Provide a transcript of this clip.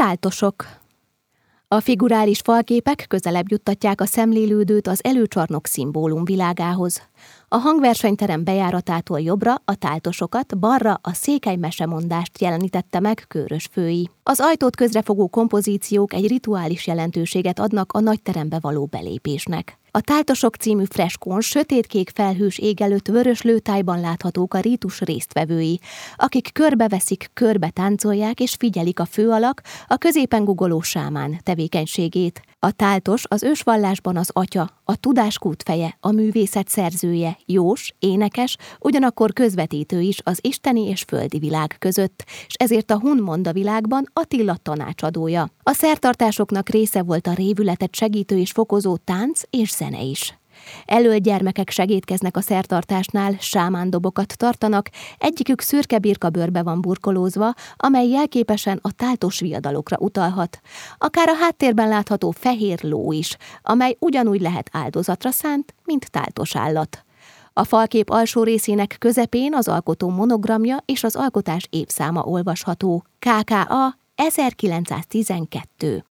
Táltosok. A figurális falképek közelebb juttatják a szemlélődőt az előcsarnok szimbólum világához. A hangversenyterem bejáratától jobbra a táltosokat, balra a székely mesemondást jelenítette meg Kőrös Fői. Az ajtót közrefogó kompozíciók egy rituális jelentőséget adnak a nagyterembe való belépésnek. A Táltosok című freskón sötétkék felhős ég előtt vörös lőtájban láthatók a rítus résztvevői, akik körbeveszik, körbe táncolják és figyelik a főalak, a középen guggoló sámán tevékenységét. A táltos az ősvallásban az atya, a tudás kútfeje, a művészet szerzője, jós, énekes, ugyanakkor közvetítő is az isteni és földi világ között, és ezért a hun mondavilágban Attila tanácsadója. A szertartásoknak része volt a révületet segítő és fokozó tánc és zene is. Elölt gyermekek segédkeznek a szertartásnál, sámándobokat tartanak, egyikük szürke birkabőrbe van burkolózva, amely jelképesen a táltos viadalokra utalhat. Akár a háttérben látható fehér ló is, amely ugyanúgy lehet áldozatra szánt, mint táltos állat. A falkép alsó részének közepén az alkotó monogramja és az alkotás évszáma olvasható. KKA 1912.